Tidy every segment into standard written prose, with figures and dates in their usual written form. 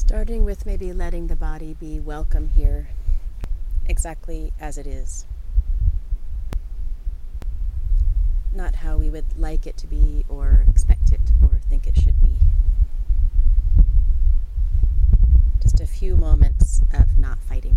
Starting with maybe letting the body be welcome here, exactly as it is. Not how we would like it to be, or expect it, or think it should be. Just a few moments of not fighting.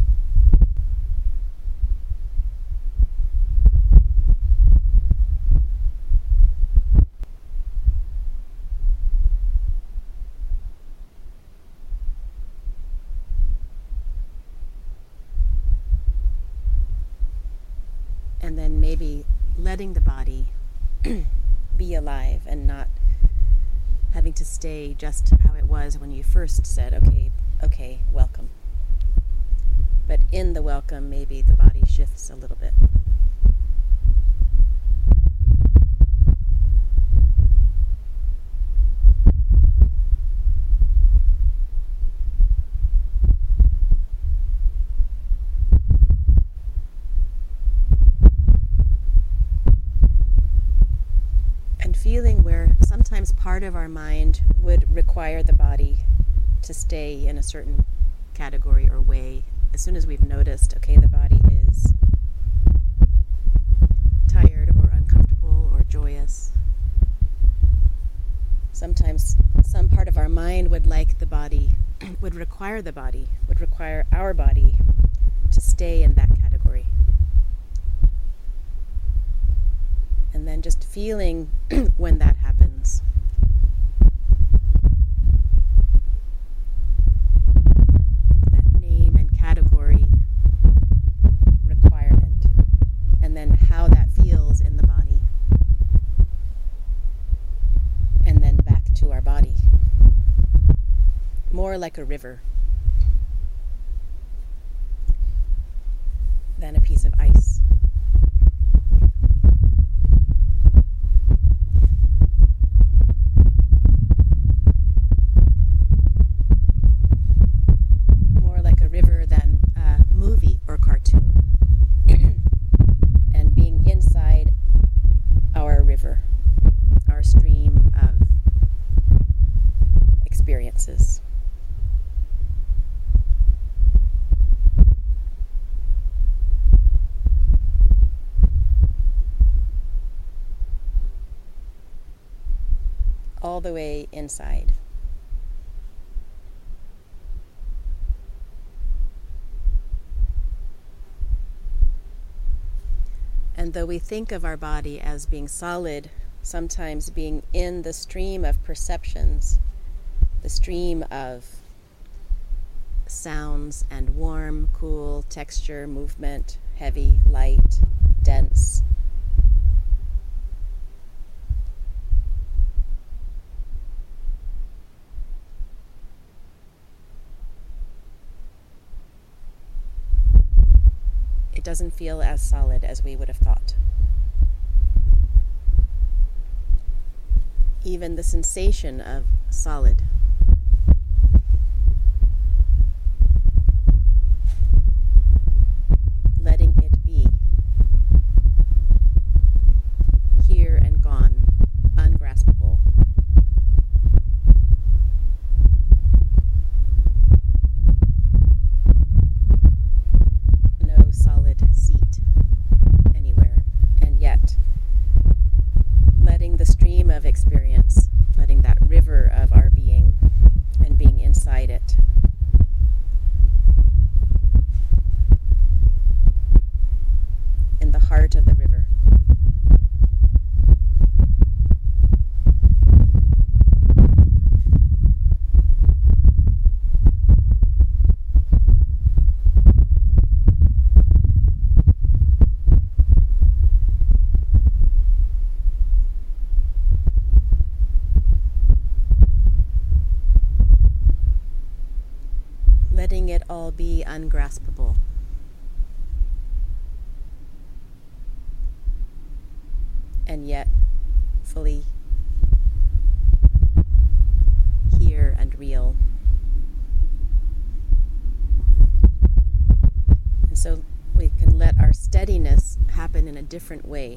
And then maybe letting the body be alive and not having to stay just how it was when you first said, okay, welcome. But in the welcome, maybe the body shifts a little bit. Feeling where sometimes part of our mind would require the body to stay in a certain category or way. As soon as we've noticed, okay, the body is tired or uncomfortable or joyous. Sometimes some part of our mind would like the body, would require our body to stay in that category. And then just feeling when that happens. That name and category requirement. And then how that feels in the body. And then back to our body. More like a river than a piece of ice. Our stream of experiences. All the way inside. And though we think of our body as being solid, sometimes being in the stream of perceptions, the stream of sounds and warm, cool, texture, movement, heavy, light, dense. It doesn't feel as solid as we would have thought. Even the sensation of solid. Letting it be. Here and gone, ungraspable. No solid seat anywhere, and yet letting the stream of experience, letting that river of our being and being inside it. In the heart of the river. Letting it all be ungraspable. And yet fully here and real. And so we can let our steadiness happen in a different way.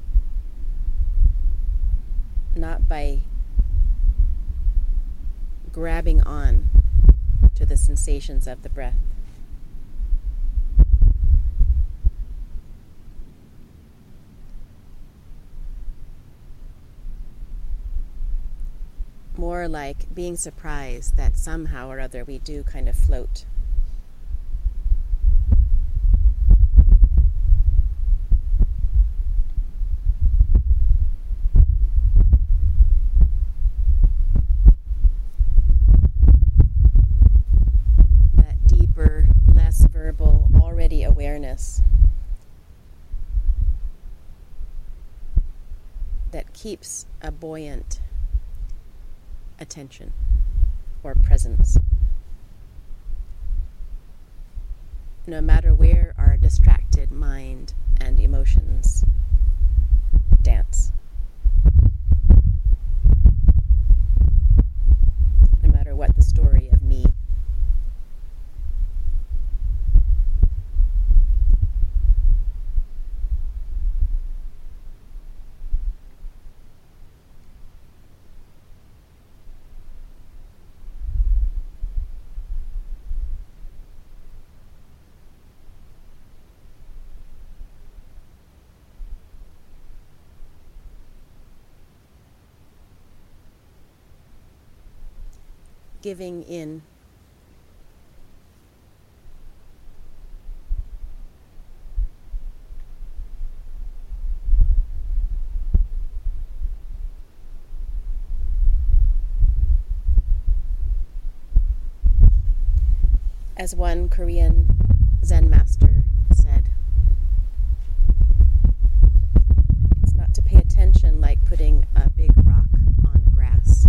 Not by grabbing on to the sensations of the breath. More like being surprised that somehow or other we do kind of float. That deeper, less verbal, already awareness that keeps a buoyant attention or presence, no matter where our distracted mind and emotions dance, no matter what the story of me. Giving in. As one Korean Zen master said, it's not to pay attention like putting a big rock on grass.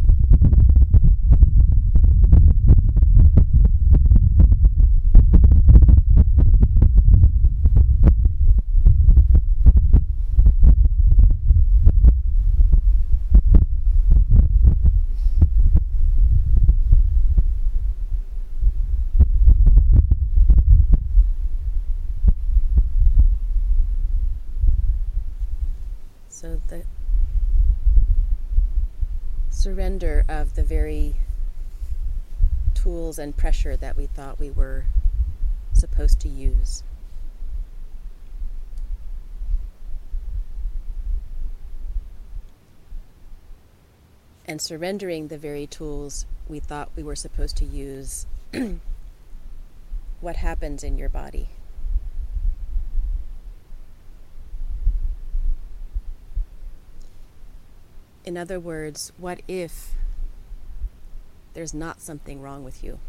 So the surrender of the very tools and pressure that we thought we were supposed to use. And surrendering the very tools we thought we were supposed to use, what happens in your body? In other words, what if there's not something wrong with you?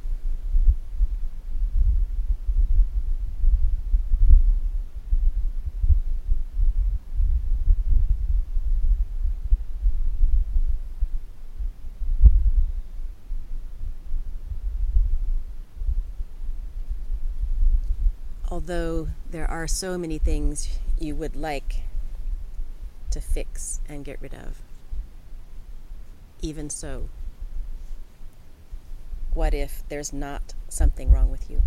Although there are so many things you would like to fix and get rid of. Even so, what if there's not something wrong with you?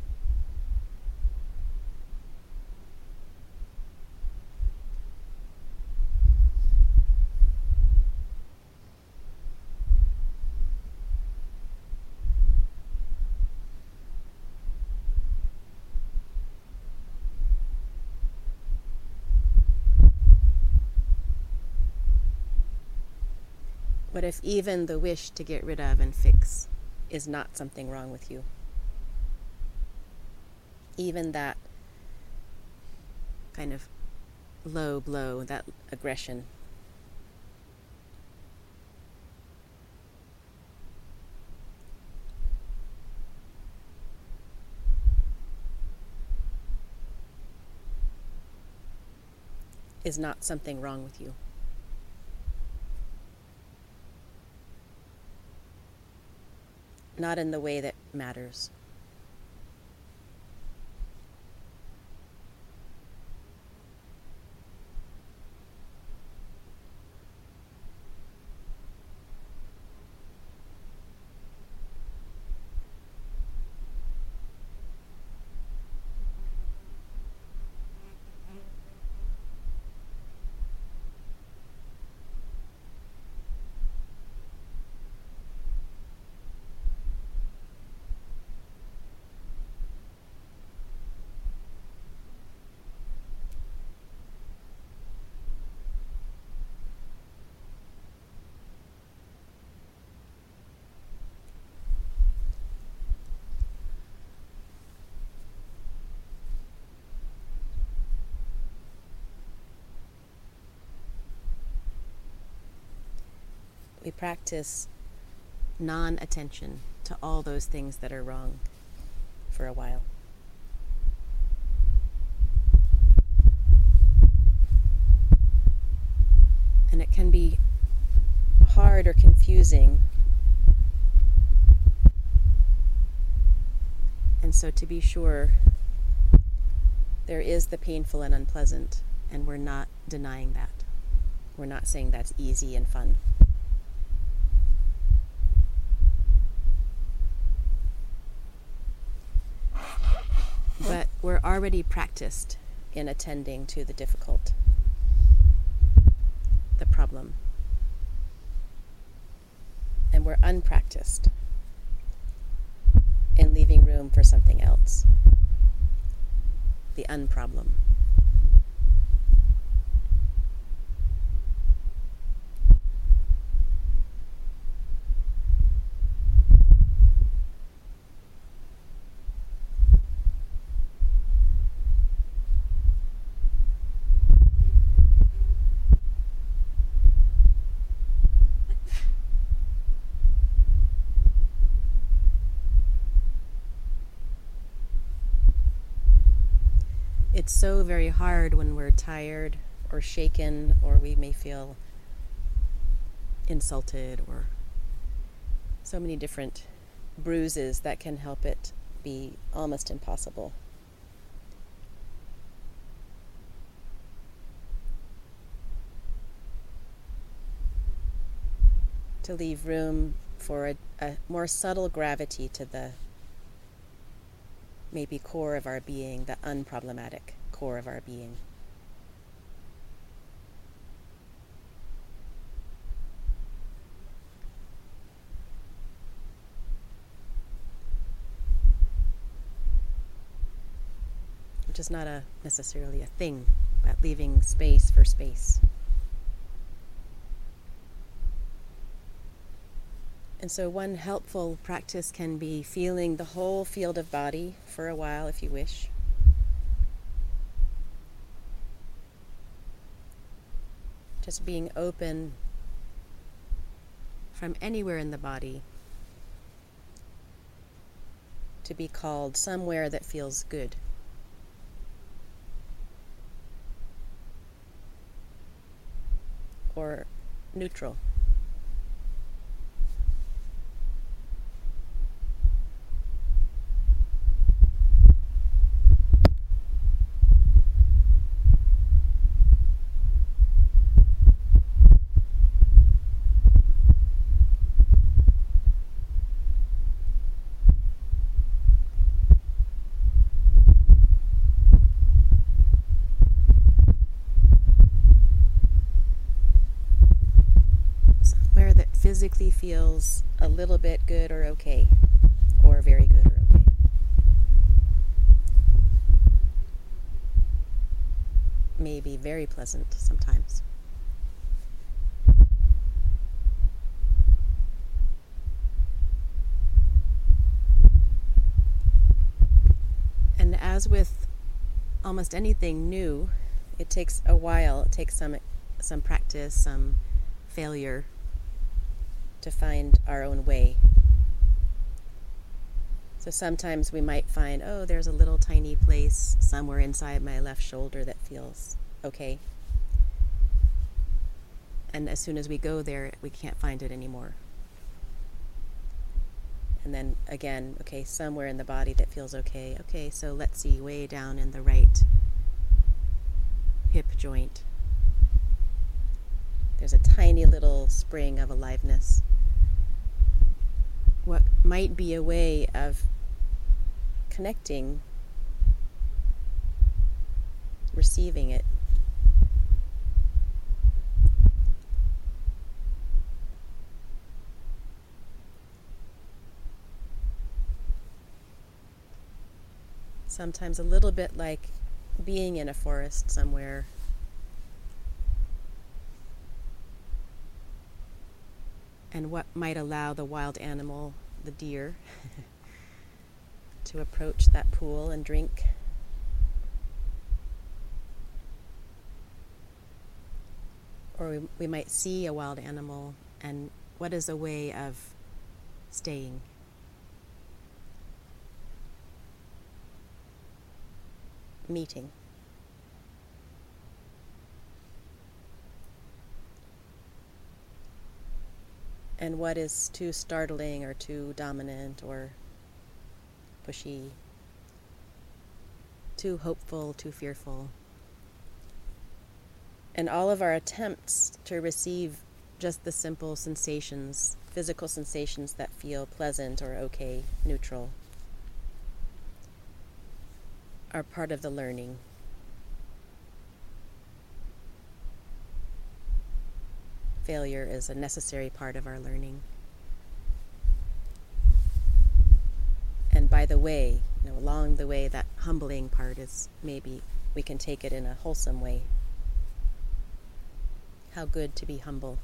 What if even the wish to get rid of and fix is not something wrong with you? Even that kind of low blow, that aggression, is not something wrong with you. Not in the way that matters. We practice non-attention to all those things that are wrong for a while. And it can be hard or confusing. And so to be sure, there is the painful and unpleasant, and we're not denying that. We're not saying that's easy and fun. But we're already practiced in attending to the difficult, the problem. And we're unpracticed in leaving room for something else, the unproblem. It's so very hard when we're tired or shaken, or we may feel insulted, or so many different bruises that can help it be almost impossible. To leave room for a more subtle gravity to the maybe core of our being, the unproblematic core of our being. Which is not necessarily a thing, but leaving space for space. And so one helpful practice can be feeling the whole field of body for a while if you wish. Just being open from anywhere in the body to be called somewhere that feels good. Or neutral. Physically feels a little bit good or okay, or very good or okay. Maybe very pleasant sometimes. And as with almost anything new, it takes a while. It takes some practice, some failure to find our own way. So sometimes we might find, oh, there's a little tiny place somewhere inside my left shoulder that feels okay. And as soon as we go there, we can't find it anymore. And then again, okay, somewhere in the body that feels okay. Okay, so let's see, way down in the right hip joint. There's a tiny little spring of aliveness. What might be a way of connecting, receiving it. Sometimes a little bit like being in a forest somewhere. And what might allow the wild animal, the deer, to approach that pool and drink. Or we might see a wild animal and What is a way of staying? Meeting. And what is too startling or too dominant or pushy, too hopeful, too fearful. And all of our attempts to receive just the simple sensations, physical sensations that feel pleasant or okay, neutral, are part of the learning. Failure is a necessary part of our learning. And by the way, along the way, that humbling part is maybe we can take it in a wholesome way. How good to be humble.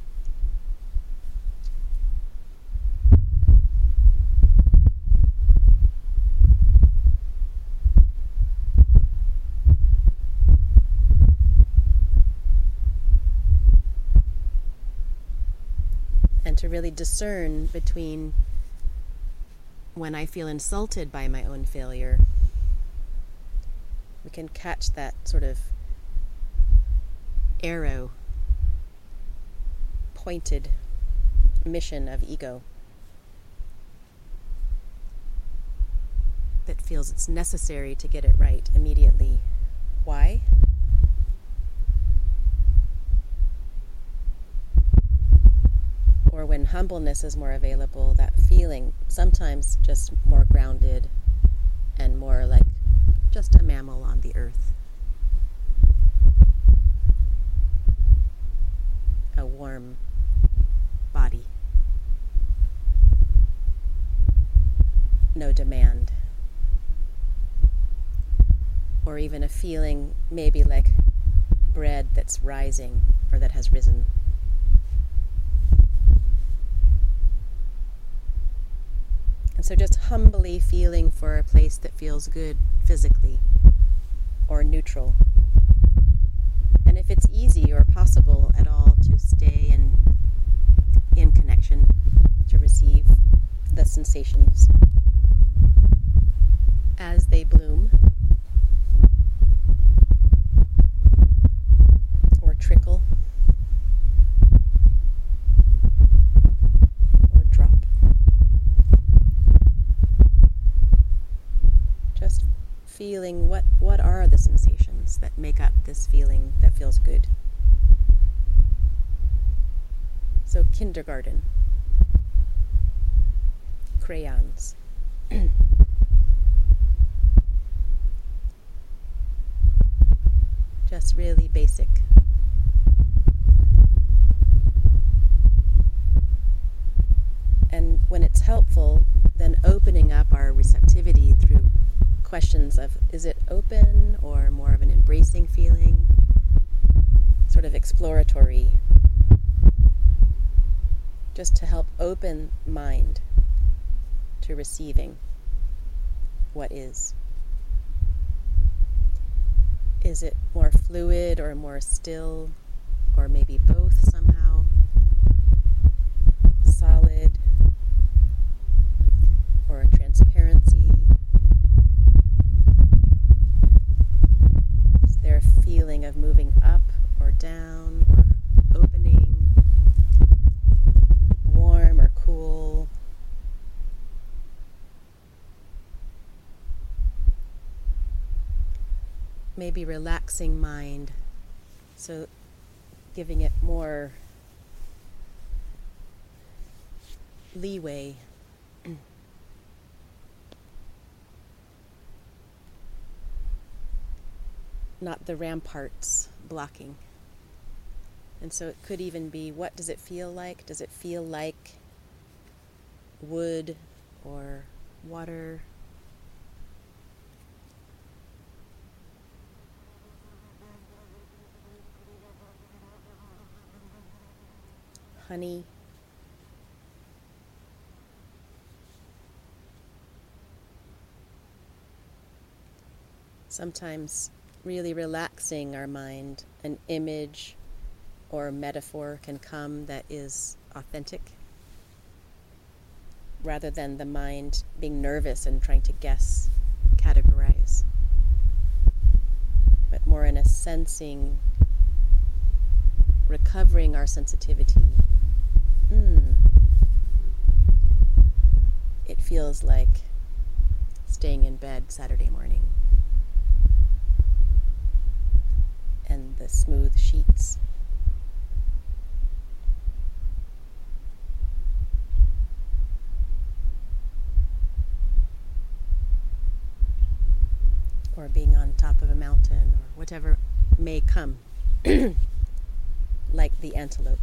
And to really discern between when I feel insulted by my own failure, we can catch that sort of arrow, pointed mission of ego that feels it's necessary to get it right immediately. Why? Or when humbleness is more available, that feeling sometimes just more grounded and more like just a mammal on the earth. A warm body. No demand. Or even a feeling maybe like bread that's rising or that has risen. And so just humbly feeling for a place that feels good physically or neutral. And if it's easy or possible at all to stay in connection, to receive the sensations as they bloom or trickle or drop. Just feeling what are the sensations that make up this feeling that feels good. So kindergarten, crayons. Just really basic. And when it's helpful, then opening up our receptivity through questions of, is it open or more of an embracing feeling? Sort of exploratory, just to help open mind to receiving what is. Is it more fluid or more still, or maybe both somehow? Solid or a transparency? Is there a feeling of moving up or down or opening? Warm or cool? Maybe relaxing mind, so giving it more leeway. Not the ramparts blocking. And so it could even be, what does it feel like? Does it feel like wood or water? Honey? Sometimes really relaxing our mind, an image or a metaphor can come that is authentic rather than the mind being nervous and trying to guess, categorize, but more in a sensing, recovering our sensitivity. It feels like staying in bed Saturday morning and the smooth sheets. Or being on top of a mountain, or whatever may come, like the antelope.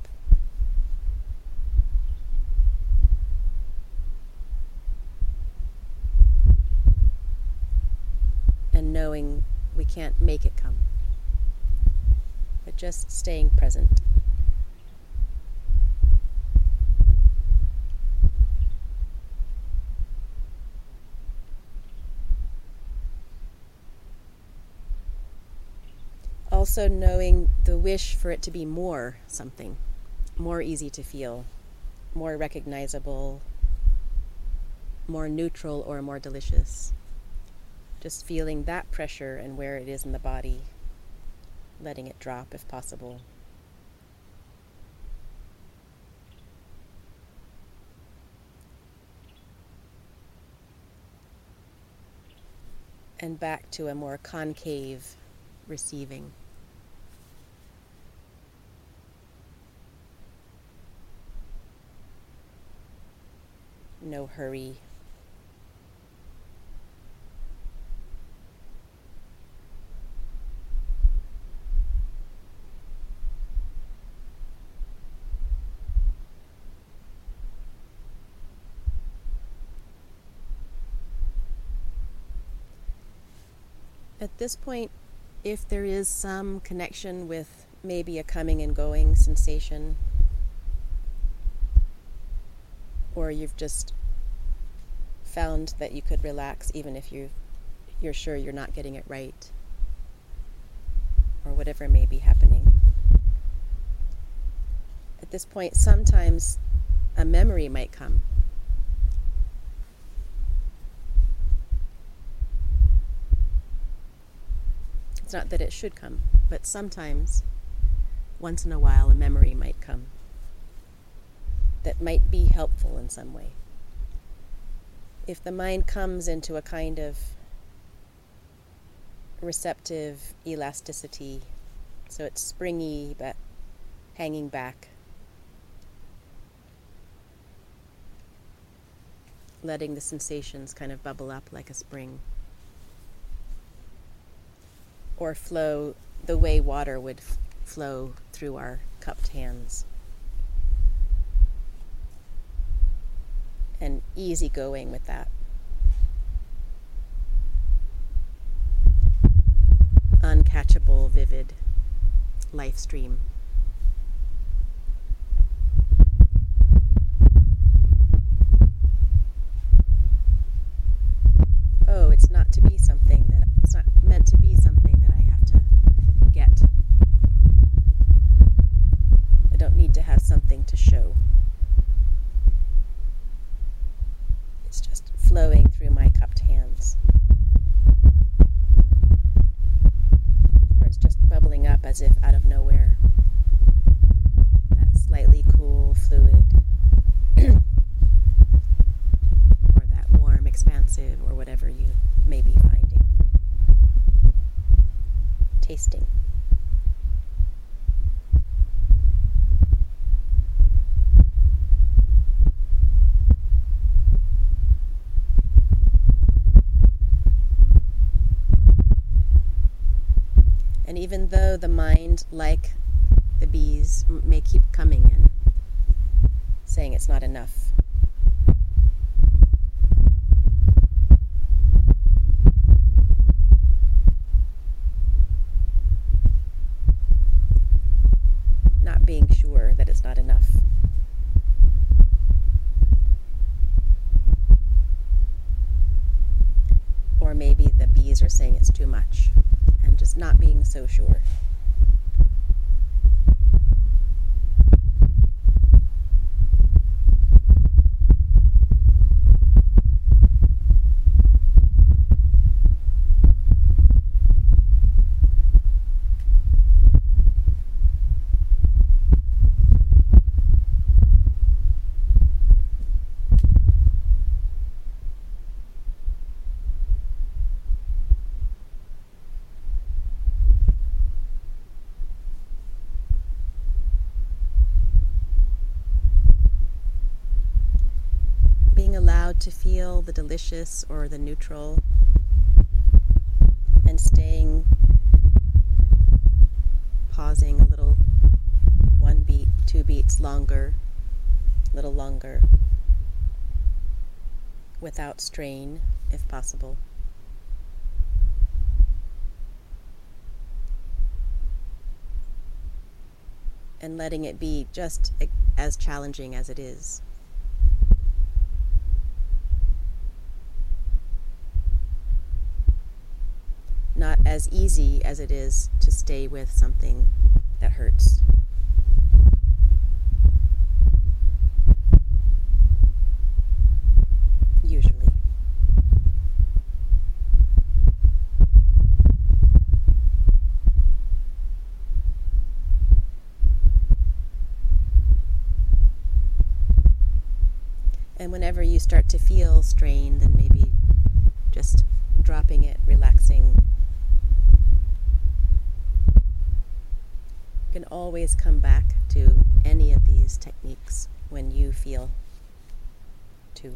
And knowing we can't make it come, but just staying present. Also knowing the wish for it to be more something, more easy to feel, more recognizable, more neutral, or more delicious. Just feeling that pressure and where it is in the body, letting it drop if possible. And back to a more concave receiving. No hurry. At this point, if there is some connection with maybe a coming and going sensation, or you've just found that you could relax even if you're sure you're not getting it right, or whatever may be happening. At this point, sometimes a memory might come. It's not that it should come, but sometimes, once in a while, a memory might come that might be helpful in some way. If the mind comes into a kind of receptive elasticity, so it's springy but hanging back, letting the sensations kind of bubble up like a spring, or flow the way water would flow through our cupped hands. And easy going with that. Uncatchable, vivid life stream. Oh, it's not to be something that, it's not meant to be something that I have to get. I don't need to have something to show. It's just flowing through my cupped hands. Or it's just bubbling up as if out of nowhere. That slightly cool fluid. Or that warm, expansive, or whatever you may be finding. Tasting. And even though the mind, like the bees, may keep coming and saying it's not enough, not being sure that it's not enough, or maybe the bees are saying it's too much, and just not being so sure. allowed to feel the delicious or the neutral, and staying, pausing a little, 1 beat, 2 beats longer, a little longer, without strain, if possible. And letting it be just as challenging as it is. Not as easy as it is to stay with something that hurts. Usually. And whenever you start to feel strain, then maybe just dropping it, relaxing. You can always come back to any of these techniques when you feel to.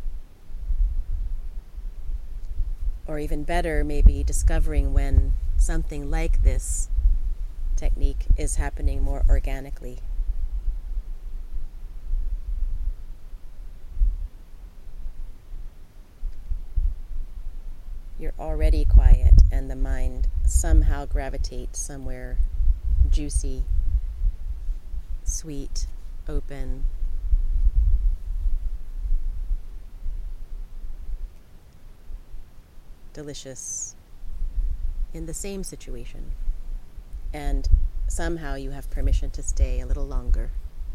Or even better, maybe discovering when something like this technique is happening more organically. You're already quiet and the mind somehow gravitates somewhere juicy, sweet, open. Delicious in the same situation. And somehow you have permission to stay a little longer.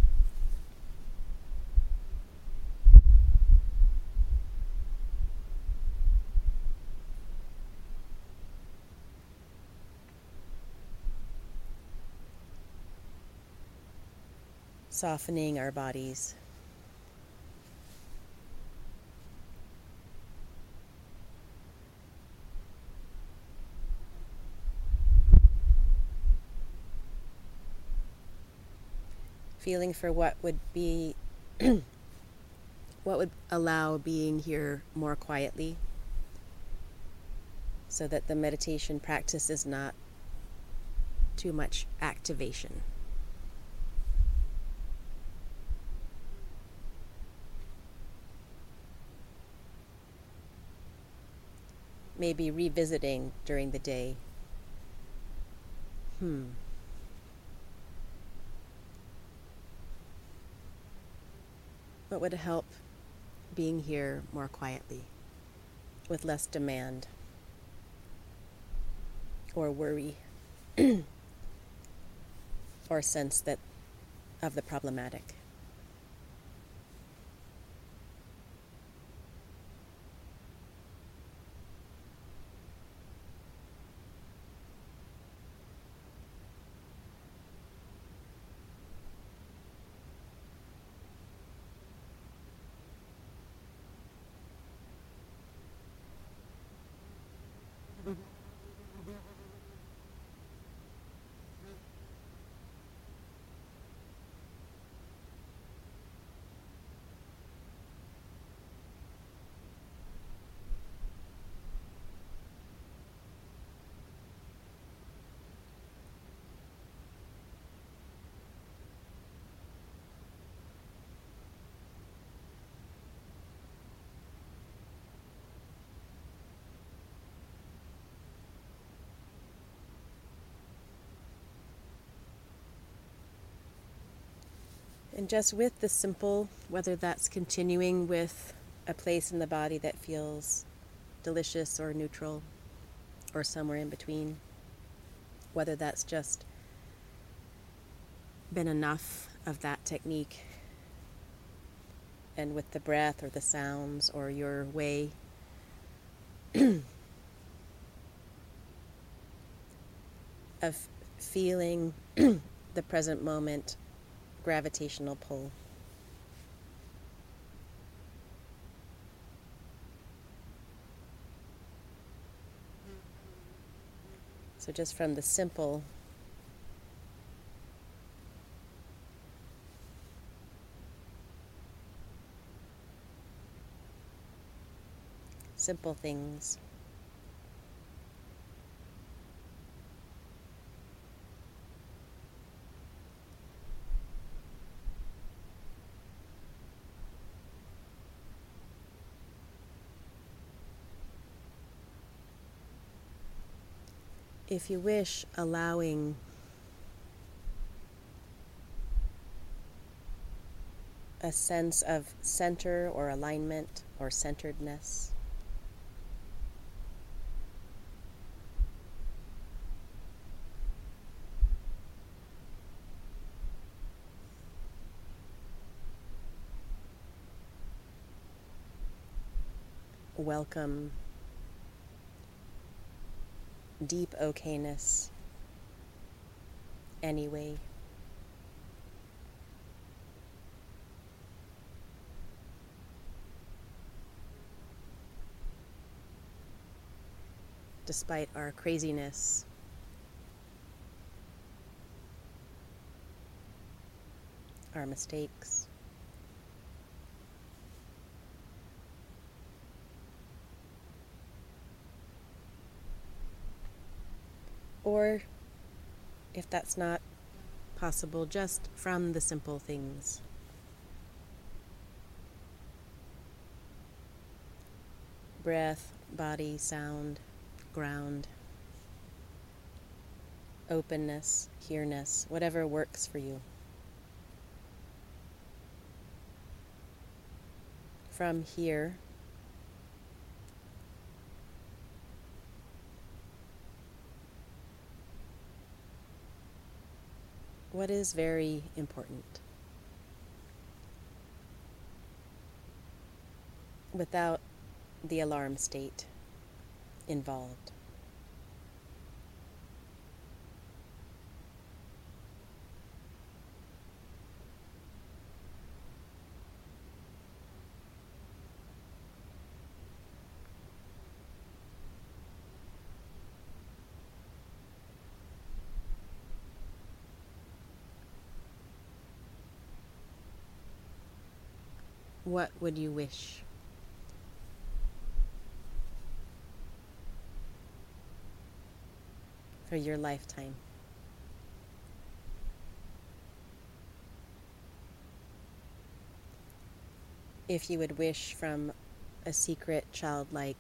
Softening our bodies. Feeling for what would be, what would allow being here more quietly, so that the meditation practice is not too much activation. Maybe revisiting during the day. What would help being here more quietly, with less demand or worry or sense that of the problematic? And just with the simple, whether that's continuing with a place in the body that feels delicious or neutral or somewhere in between, whether that's just been enough of that technique, and with the breath or the sounds or your way of feeling the present moment gravitational pull. So just from the simple, simple things. If you wish, allowing a sense of center or alignment or centeredness. Welcome deep okayness anyway. Despite our craziness, our mistakes, or if that's not possible, just from the simple things. Breath, body, sound, ground, openness, here-ness, whatever works for you. From here, what is very important? Without the alarm state involved. What would you wish? For your lifetime? If you would wish from a secret, childlike,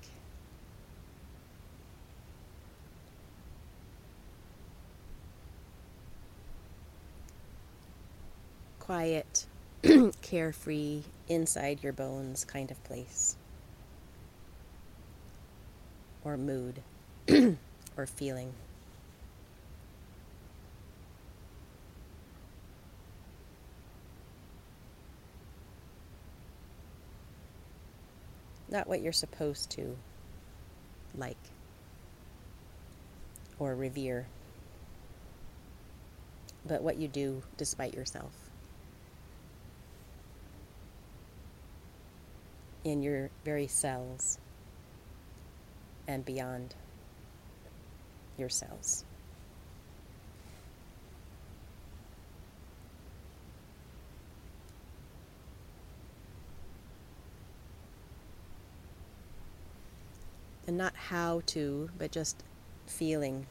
quiet, carefree, inside your bones kind of place, or mood, or feeling. Not what you're supposed to like or revere, but what you do despite yourself. In your very cells and beyond your cells. And not how to, but just feeling.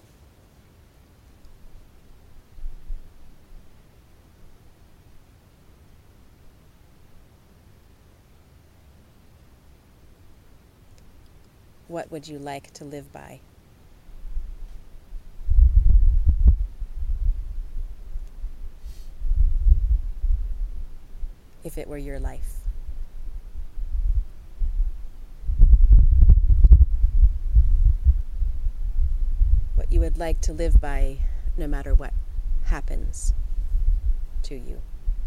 What would you like to live by? If it were your life. What you would like to live by no matter what happens to you.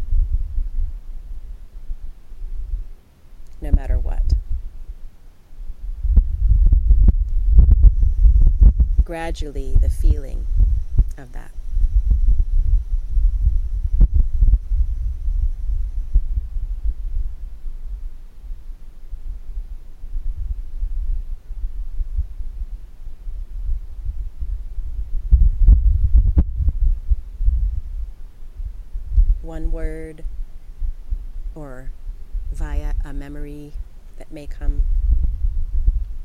No matter what. Gradually, the feeling of that. One word or via a memory that may come.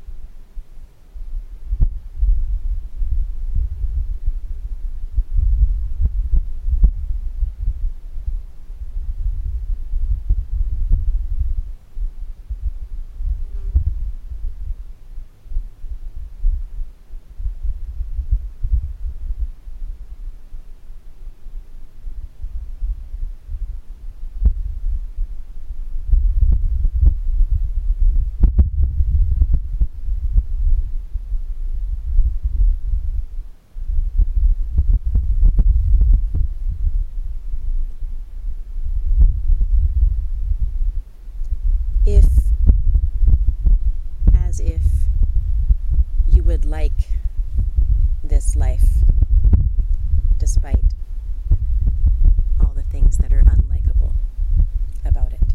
like this life despite all the things that are unlikable about it.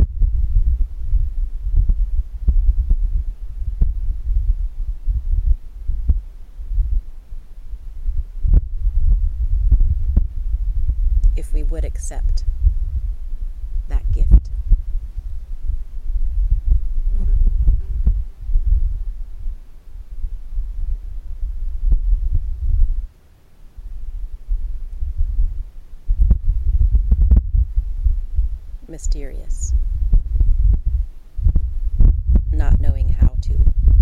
If we would accept that gift. Mysterious. Not knowing how to.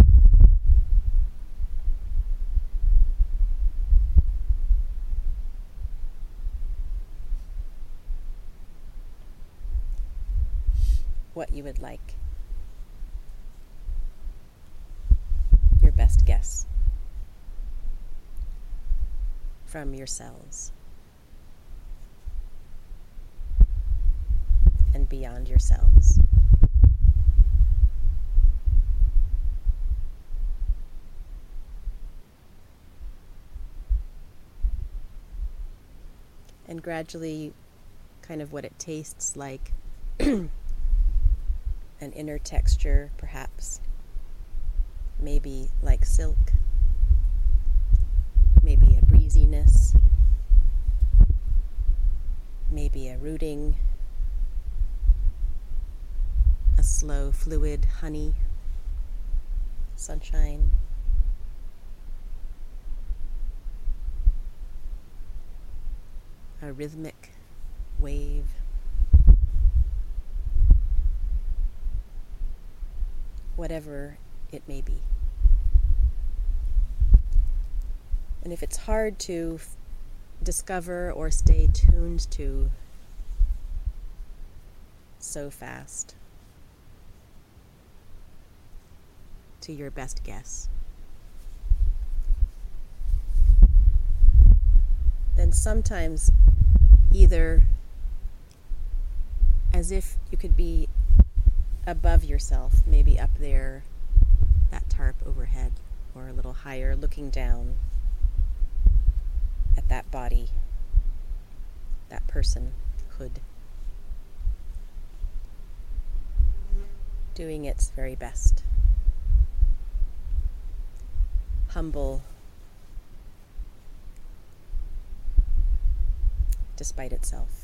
What you would like. Your best guess. From your cells. And beyond yourselves. And gradually, kind of what it tastes like, an inner texture, perhaps, maybe like silk, maybe a breeziness, maybe a rooting, a slow, fluid honey, sunshine, a rhythmic wave, whatever it may be. And if it's hard to discover or stay tuned to so fast, to your best guess, then sometimes either as if you could be above yourself, maybe up there, that tarp overhead, or a little higher, looking down at that body, that personhood, doing its very best. Humble despite itself.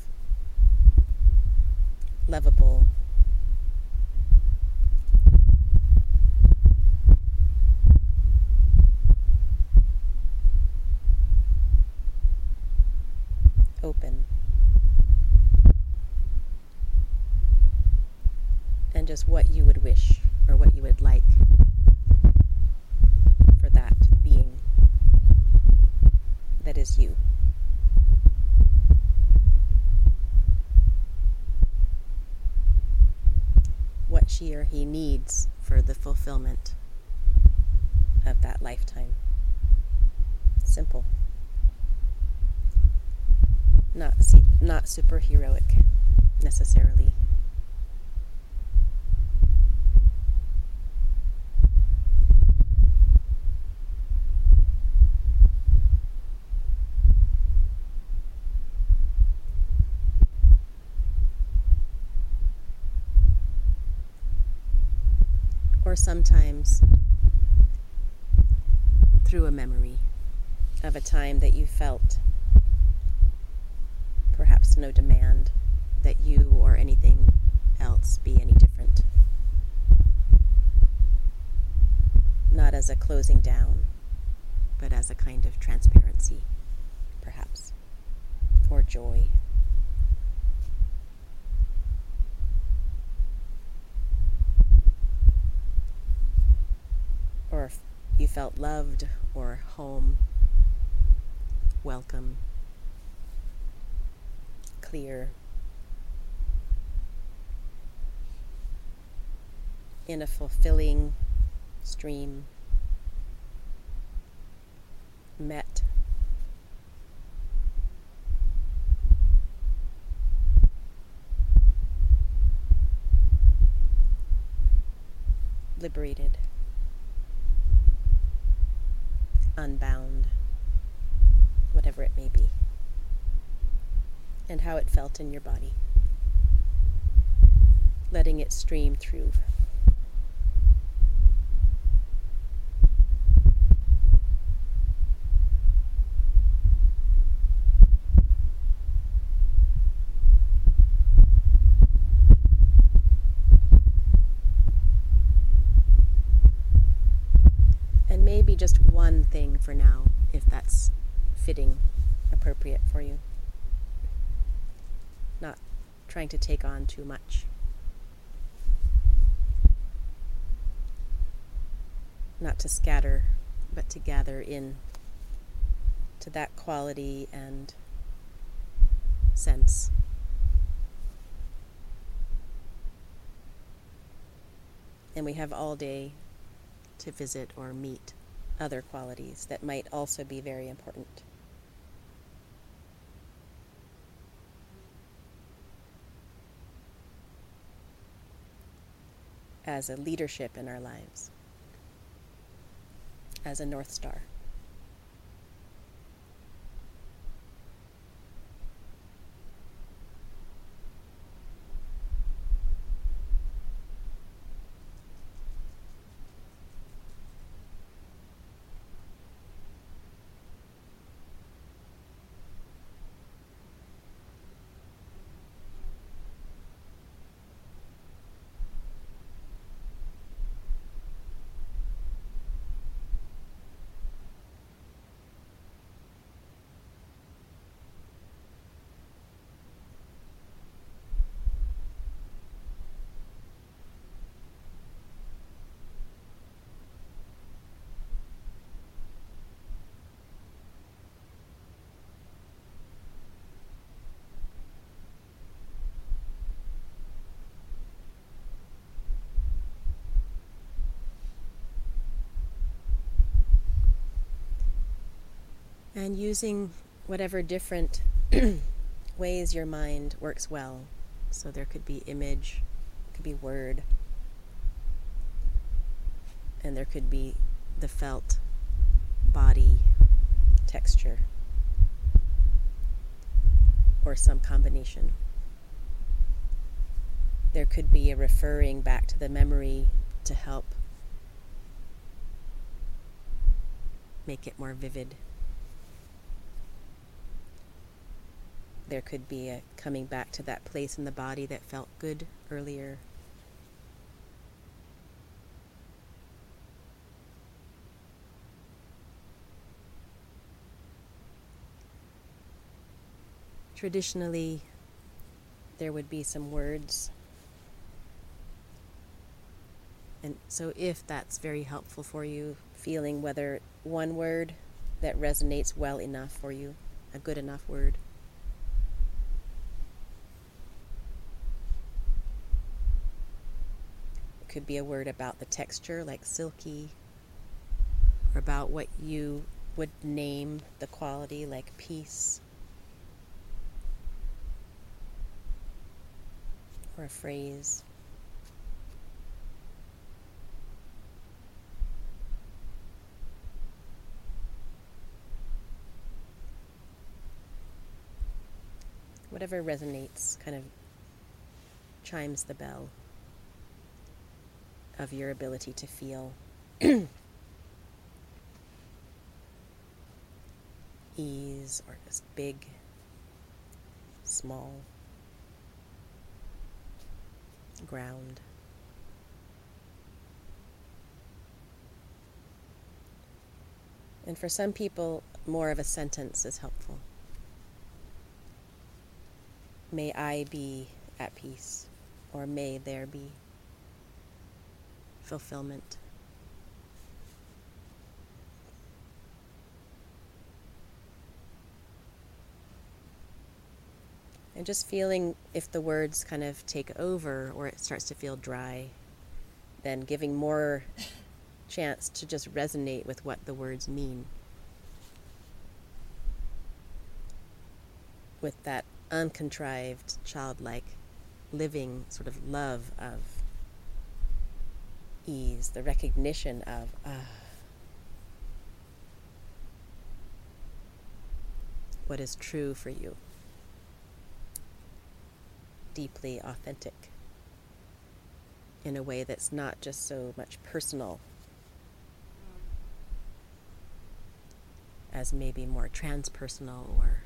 Lovable. Open. And just what you would wish or what you would like for that being that is you. What she or he needs for the fulfillment of that lifetime. Simple. Not superheroic necessarily. Or sometimes through a memory of a time that you felt perhaps no demand that you or anything else be any different. Not as a closing down, but as a kind of transparency, perhaps, or joy. Or if you felt loved or home, welcome, clear, in a fulfilling stream, met, liberated. unbound, whatever it may be, and how it felt in your body, letting it stream through. And maybe just one thing for now, if that's fitting, appropriate for you. Not trying to take on too much. Not to scatter, but to gather in to that quality and sense. And we have all day to visit or meet other qualities that might also be very important. As a leadership in our lives, as a North Star. And using whatever different ways your mind works well. So there could be image, could be word, and there could be the felt body texture, or some combination. There could be a referring back to the memory to help make it more vivid. There could be a coming back to that place in the body that felt good earlier. Traditionally, there would be some words. And so if that's very helpful for you, feeling whether one word that resonates well enough for you, a good enough word. Could be a word about the texture, like silky, or about what you would name the quality, like peace, or a phrase. Whatever resonates, kind of chimes the bell of your ability to feel ease, or just big, small, ground. And for some people, more of a sentence is helpful. May I be at peace, or may there be fulfillment. And just feeling if the words kind of take over or it starts to feel dry, then giving more chance to just resonate with what the words mean. With that uncontrived, childlike, living sort of love of ease, the recognition of what is true for you, deeply authentic, in a way that's not just so much personal as maybe more transpersonal or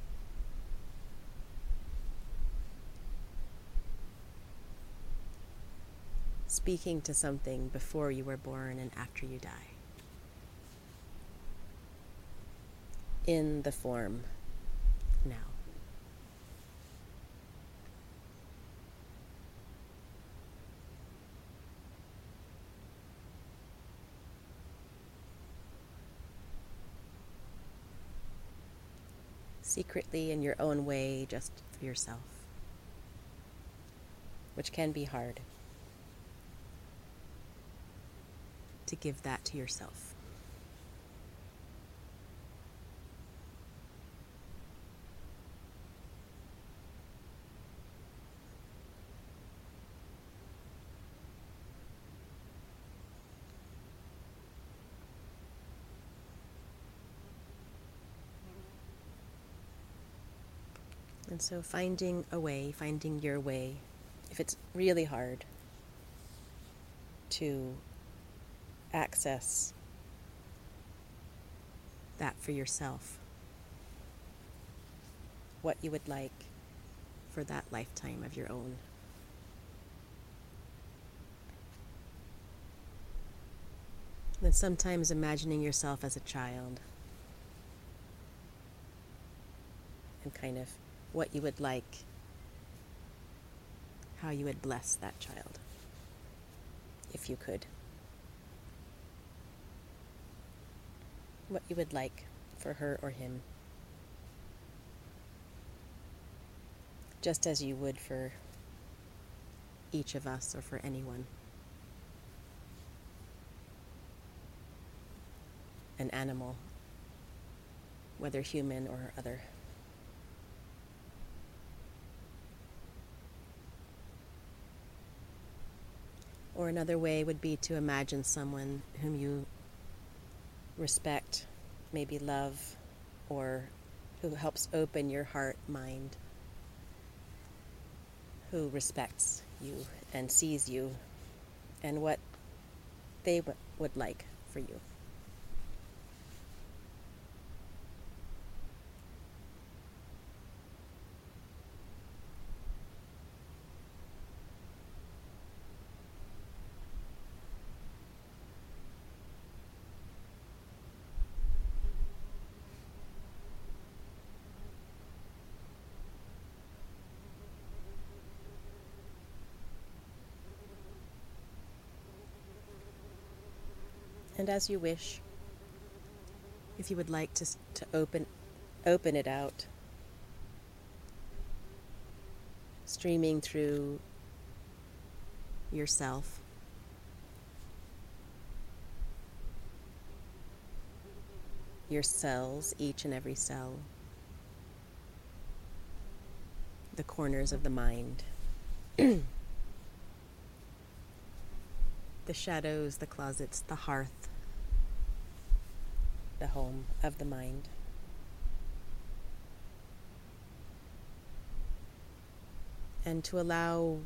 speaking to something before you were born and after you die, in the form now. Secretly, in your own way, just for yourself, which can be hard to give that to yourself. And so finding a way, finding your way, if it's really hard to access that for yourself, what you would like for that lifetime of your own. Then sometimes imagining yourself as a child and kind of what you would like, how you would bless that child, if you could. What you would like for her or him, just as you would for each of us or for anyone. An animal, whether human or other. Or another way would be to imagine someone whom you respect, maybe love, or who helps open your heart, mind, who respects you and sees you and what they would like for you. And as you wish, if you would like to open it out, streaming through yourself, your cells, each and every cell, the corners of the mind, the shadows, the closets, the hearth, the home of the mind. And to allow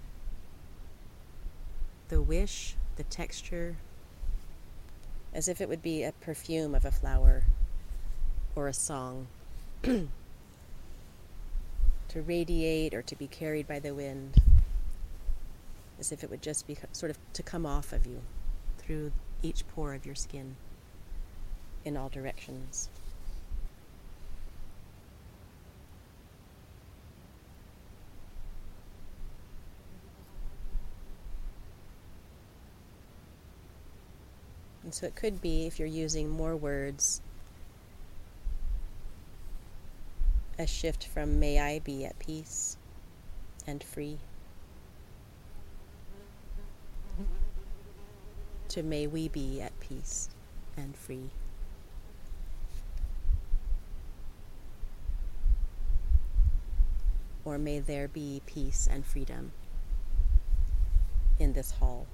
the wish, the texture, as if it would be a perfume of a flower or a song, to radiate or to be carried by the wind, as if it would just be sort of to come off of you through each pore of your skin in all directions. And so it could be, if you're using more words, a shift from may I be at peace and free to may we be at peace and free. Or may there be peace and freedom in this hall.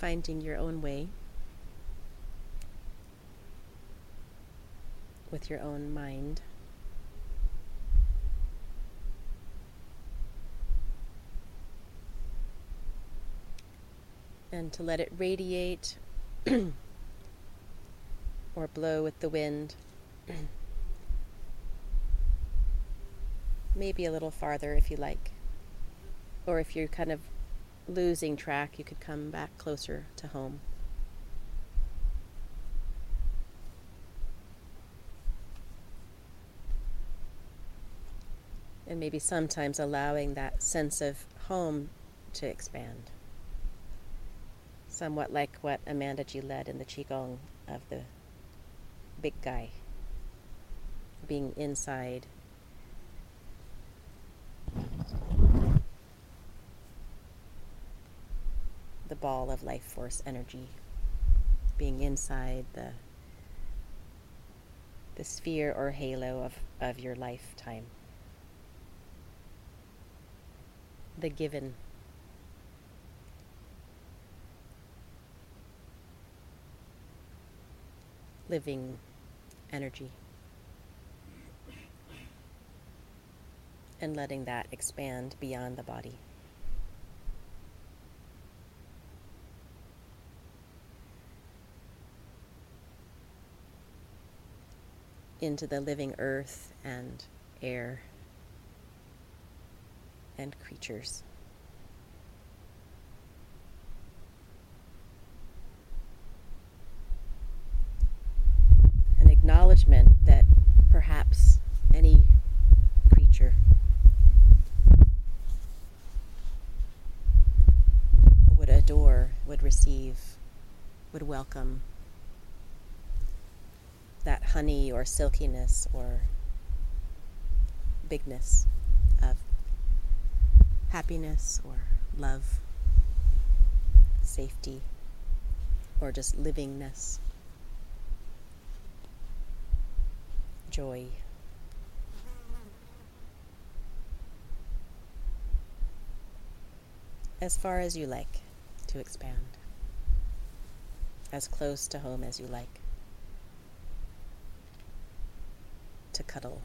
finding your own way with your own mind. And to let it radiate or blow with the wind. Maybe a little farther if you like. Or if you're kind of losing track, you could come back closer to home. And maybe sometimes allowing that sense of home to expand. Somewhat like what Amanda G led in the Qigong of the big guy being inside the ball of life force energy, being inside the sphere or halo of your lifetime. The given. Living energy. And letting that expand beyond the body. Into the living earth and air and creatures. An acknowledgement that perhaps any creature would adore, would receive, would welcome that honey or silkiness or bigness of happiness or love, safety, or just livingness, joy. As far as you like to expand, as close to home as you like to cuddle.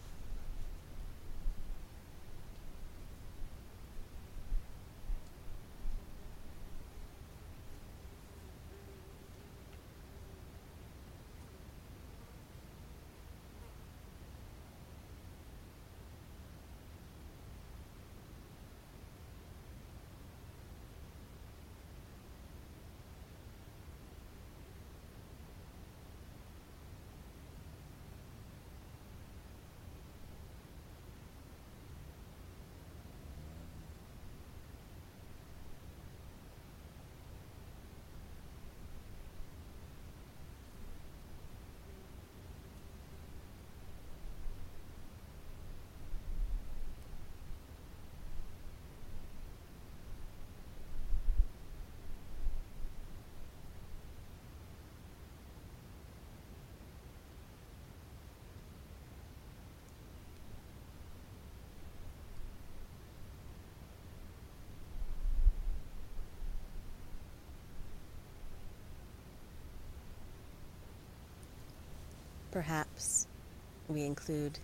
Perhaps we include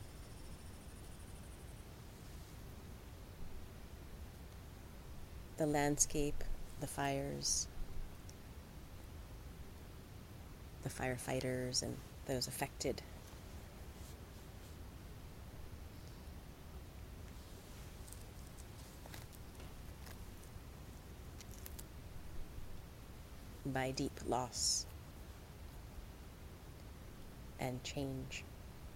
the landscape, the fires, the firefighters, and those affected. By deep loss and change.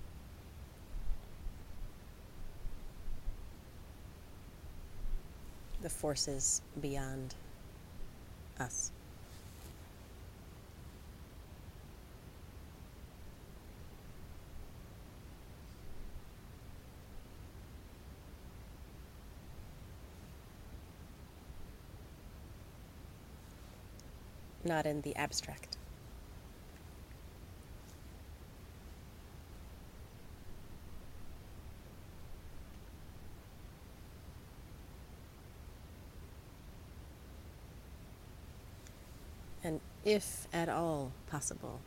The forces beyond us. Not in the abstract. And if at all possible,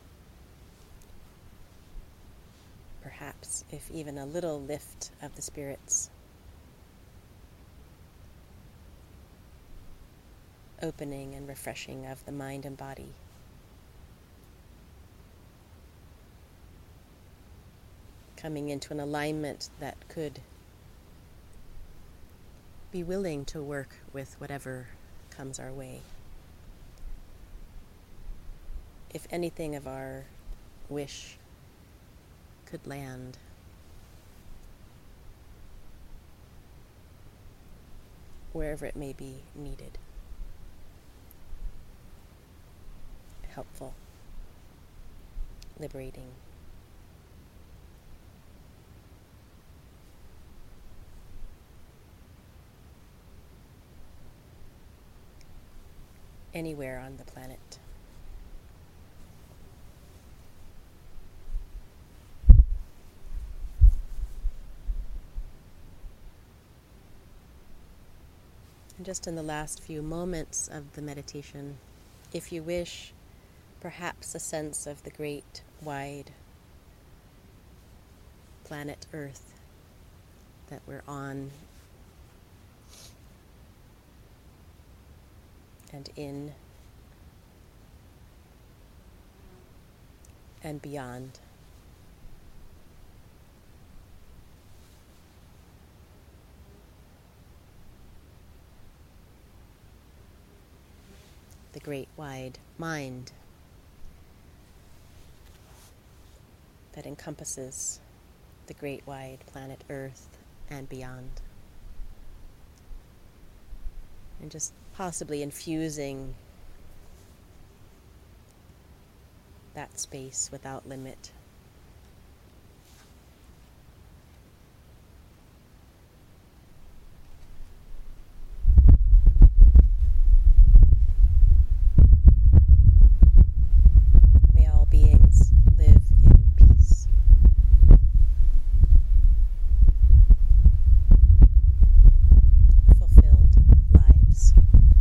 perhaps if even a little lift of the spirits, opening and refreshing of the mind and body, coming into an alignment that could be willing to work with whatever comes our way. If anything of our wish could land, wherever it may be needed, helpful, liberating. Anywhere on the planet. And just in the last few moments of the meditation, if you wish, perhaps a sense of the great, wide planet Earth that we're on and in and beyond. The great wide mind that encompasses the great wide planet Earth and beyond. And just possibly infusing that space without limit. May all beings live in peace. Fulfilled lives.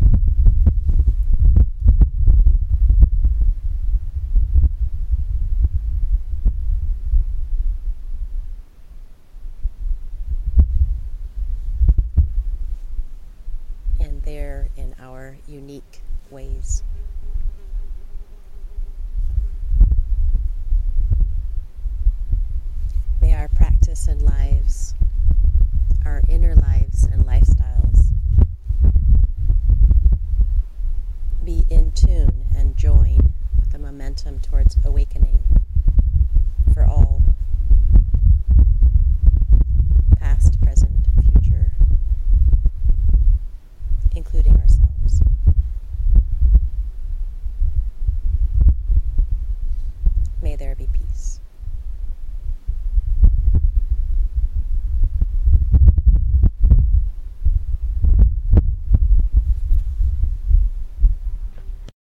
And there in our unique ways. May our practice and lives, our inner lives and lifestyles, be in tune and join with the momentum towards awakening.